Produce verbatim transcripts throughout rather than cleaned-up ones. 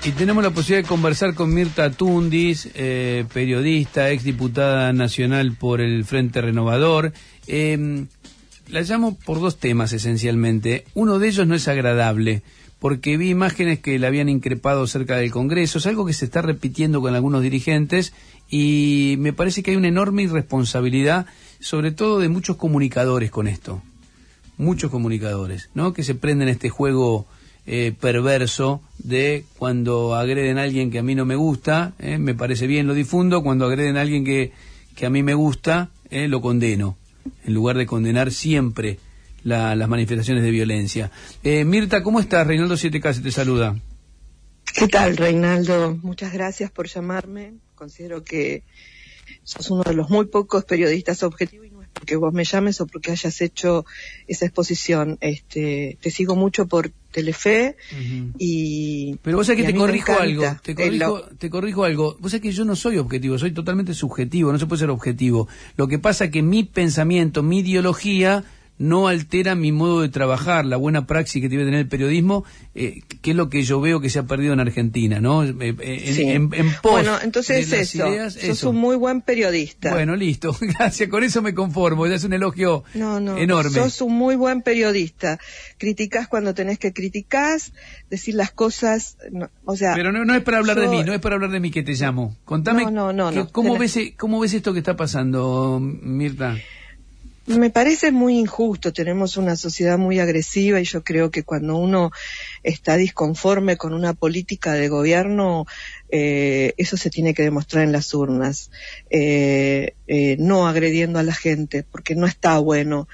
Y tenemos la posibilidad de conversar con Mirta Tundis, eh, periodista, exdiputada nacional por el Frente Renovador. Eh, la llamo por dos temas esencialmente. Uno de ellos no es agradable, porque vi imágenes que la habían increpado cerca del Congreso. Es algo que se está repitiendo con algunos dirigentes y me parece que hay una enorme irresponsabilidad, sobre todo de muchos comunicadores con esto. Muchos comunicadores, ¿no? Que se prenden este juego eh, perverso de cuando agreden a alguien que a mí no me gusta, eh, me parece bien, lo difundo. Cuando agreden a alguien que, que a mí me gusta, eh, lo condeno, en lugar de condenar siempre la, las manifestaciones de violencia. Eh, Mirta, ¿cómo estás? Reinaldo siete K te saluda. ¿Qué tal, Reinaldo? Muchas gracias por llamarme. Considero que sos uno de los muy pocos periodistas objetivos, y no es porque vos me llames o porque hayas hecho esa exposición. Este, te sigo mucho por Telefe. Uh-huh. y Pero vos sabés que te corrijo algo, te corrijo, lo... te corrijo algo. Vos sabés que yo no soy objetivo, soy totalmente subjetivo, no se puede ser objetivo. Lo que pasa es que mi pensamiento, mi ideología no altera mi modo de trabajar, la buena praxis que debe tener el periodismo, eh, que es lo que yo veo que se ha perdido en Argentina, ¿no? Eh, eh, sí. en, en pos bueno, entonces de las eso, ideas, sos eso. un muy buen periodista. Bueno, listo, gracias, con eso me conformo, ya es un elogio no, no, enorme. Sos un muy buen periodista, criticás cuando tenés que criticar, decir las cosas, no, o sea... Pero no, no es para hablar yo... de mí, no es para hablar de mí que te llamo. Contame, no, no, no, que, no, ¿cómo, tenés... ves, ¿cómo ves esto que está pasando, Mirta? Me parece muy injusto, tenemos una sociedad muy agresiva y yo creo que cuando uno está disconforme con una política de gobierno, eh, eso se tiene que demostrar en las urnas, eh, eh, no agrediendo a la gente, porque no está bueno,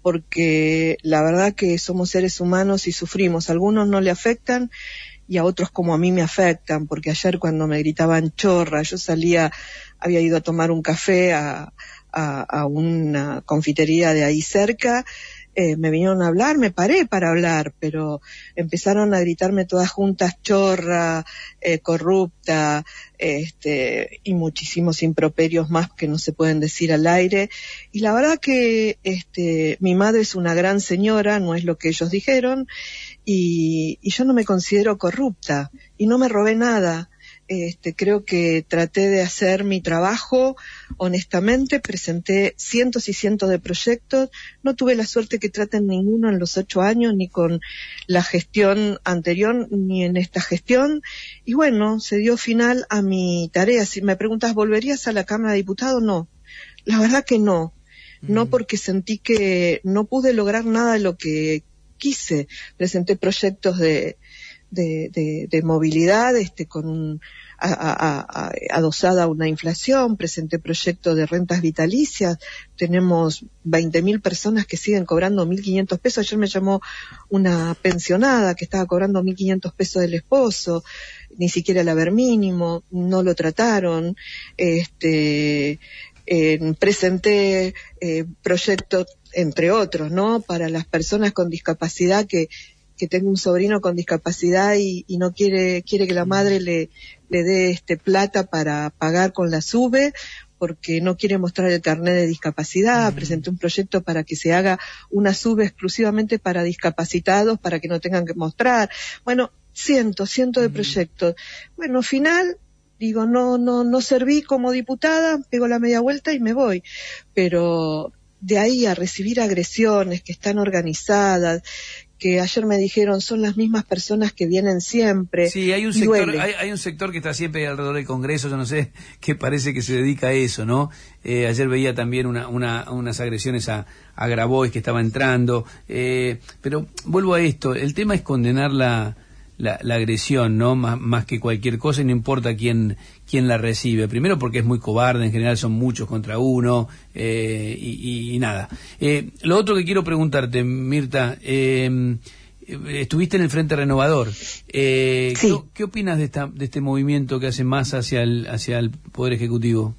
porque la verdad que somos seres humanos y sufrimos, a algunos no le afectan y a otros como a mí me afectan, porque ayer cuando me gritaban chorra, yo salía, había ido a tomar un café a A, a una confitería de ahí cerca, eh, me vinieron a hablar, me paré para hablar, pero empezaron a gritarme todas juntas chorra, eh, corrupta, este, y muchísimos improperios más que no se pueden decir al aire, y la verdad que este, mi madre es una gran señora, no es lo que ellos dijeron, y, y yo no me considero corrupta, y no me robé nada. Este, creo que traté de hacer mi trabajo honestamente, presenté cientos y cientos de proyectos, no tuve la suerte que traten ninguno en los ocho años, ni con la gestión anterior, ni en esta gestión, y bueno, se dio final a mi tarea. Si me preguntas, ¿volverías a la Cámara de Diputados? No, la verdad que no, no porque sentí que no pude lograr nada de lo que quise. Presenté proyectos de De, de, de movilidad, este, con un, a, a, a, adosada a una inflación, presenté proyectos de rentas vitalicias, tenemos veinte mil personas que siguen cobrando mil quinientos pesos, ayer me llamó una pensionada que estaba cobrando mil quinientos pesos del esposo, ni siquiera el haber mínimo, no lo trataron, este, eh, presenté eh, proyectos, entre otros, ¿no?, para las personas con discapacidad que que tengo un sobrino con discapacidad y, y no quiere quiere que la madre le le dé este plata para pagar con la SUBE porque no quiere mostrar el carnet de discapacidad. Mm. Presenté un proyecto para que se haga una SUBE exclusivamente para discapacitados para que no tengan que mostrar. Bueno, cientos, cientos mm. de proyectos. Bueno, al final digo, no no no serví como diputada, pego la media vuelta y me voy. Pero de ahí a recibir agresiones que están organizadas, que ayer me dijeron son las mismas personas que vienen siempre. Sí, hay un sector, hay, hay un sector que está siempre alrededor del Congreso, yo no sé, que parece que se dedica a eso, ¿no? Eh, ayer veía también una, una, unas agresiones a, a Grabois que estaba entrando, eh, pero vuelvo a esto, el tema es condenar la, la, la agresión, ¿no? Más, más que cualquier cosa, y no importa quién, quién la recibe. Primero porque es muy cobarde, en general son muchos contra uno, eh, y, y, y nada. Eh, lo otro que quiero preguntarte, Mirta, eh, estuviste en el Frente Renovador. Eh, sí. ¿qué, ¿Qué opinas de, esta, de este movimiento que hace más hacia el, hacia el Poder Ejecutivo?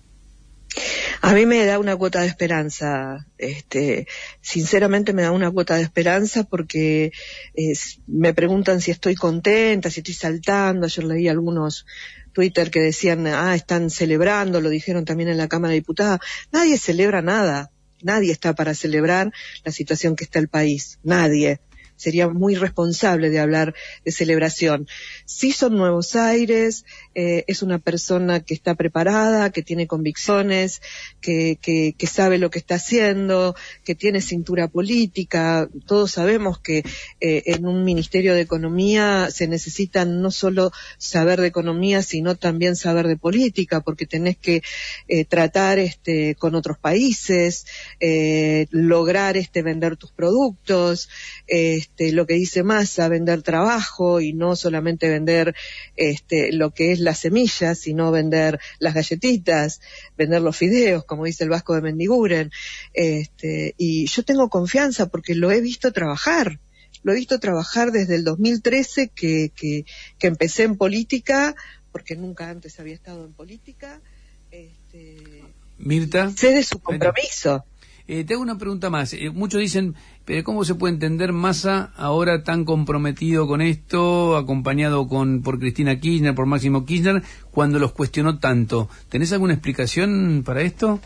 A mí me da una cuota de esperanza, este, sinceramente me da una cuota de esperanza porque eh, me preguntan si estoy contenta, si estoy saltando. Ayer leí algunos Twitter que decían, ah, están celebrando, lo dijeron también en la Cámara de Diputados. Nadie celebra nada, nadie está para celebrar la situación que está el país, nadie. sería muy responsable de hablar de celebración. Sí son nuevos aires, eh, es una persona que está preparada, que tiene convicciones, que, que, que sabe lo que está haciendo, que tiene cintura política. Todos sabemos que eh, en un Ministerio de Economía se necesita no solo saber de economía, sino también saber de política, porque tenés que eh, tratar este, con otros países, eh, lograr este, vender tus productos, este, lo que dice Massa, vender trabajo y no solamente vender este, lo que es la semilla, sino vender las galletitas, vender los fideos, como dice el Vasco de Mendiguren. Este, y yo tengo confianza porque lo he visto trabajar. Lo he visto trabajar desde el dos mil trece que, que, que empecé en política, porque nunca antes había estado en política. Este, Mirta. Sé de su compromiso. Eh, te hago una pregunta más. Eh, muchos dicen, pero ¿cómo se puede entender Massa ahora tan comprometido con esto, acompañado con por Cristina Kirchner, por Máximo Kirchner, cuando los cuestionó tanto? ¿Tenés alguna explicación para esto?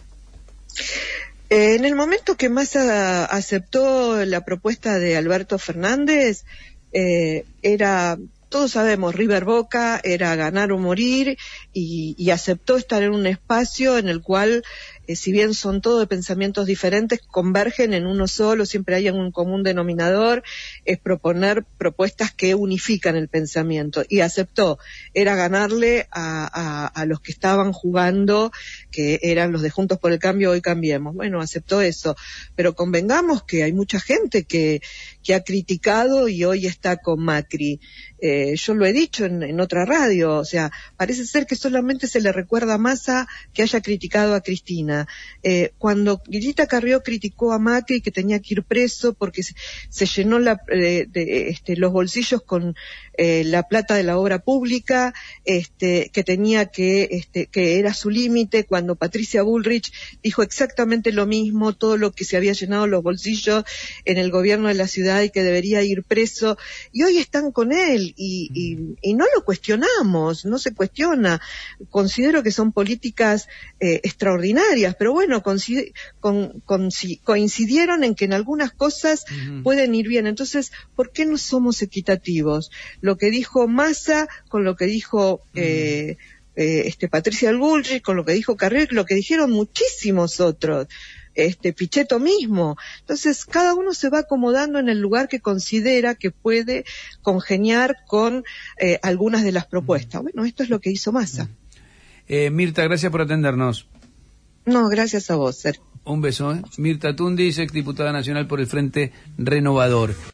Eh, en el momento que Massa aceptó la propuesta de Alberto Fernández, eh, era, todos sabemos, River Boca, era ganar o morir, y, y aceptó estar en un espacio en el cual, eh, si bien son todos de pensamientos diferentes, convergen en uno solo, siempre hay un común denominador, es proponer propuestas que unifican el pensamiento, y aceptó, era ganarle a, a, a los que estaban jugando, que eran los de Juntos por el Cambio, Hoy Cambiemos. Bueno, aceptó eso, pero convengamos que hay mucha gente que, que ha criticado y hoy está con Macri. Eh, yo lo he dicho en, en otra radio, o sea, parece ser que solamente se le recuerda a Massa que haya criticado a Cristina. Eh, cuando Guilita Carrió criticó a Macri que tenía que ir preso porque se, se llenó la, eh, de, este, los bolsillos con eh, la plata de la obra pública, este, que tenía que, este, que era su límite, cuando Patricia Bullrich dijo exactamente lo mismo, todo lo que se había llenado los bolsillos en el gobierno de la ciudad y que debería ir preso, y hoy están con él, y, y, y no lo cuestionamos, no se cuestiona. Considero que son políticas eh, extraordinarias, pero bueno, coincid, con, con, coincidieron en que en algunas cosas uh-huh. pueden ir bien. Entonces, ¿por qué no somos equitativos? Lo que dijo Massa con lo que dijo uh-huh. eh, eh, este Patricia Bullrich, con lo que dijo Carrió, lo que dijeron muchísimos otros. Este Pichetto mismo. Entonces, cada uno se va acomodando en el lugar que considera que puede congeniar con eh, algunas de las propuestas. Bueno, esto es lo que hizo Massa. Eh, Mirta, gracias por atendernos. No, gracias a vos, Sergio. Un beso, ¿eh? Mirta Tundis, exdiputada nacional por el Frente Renovador.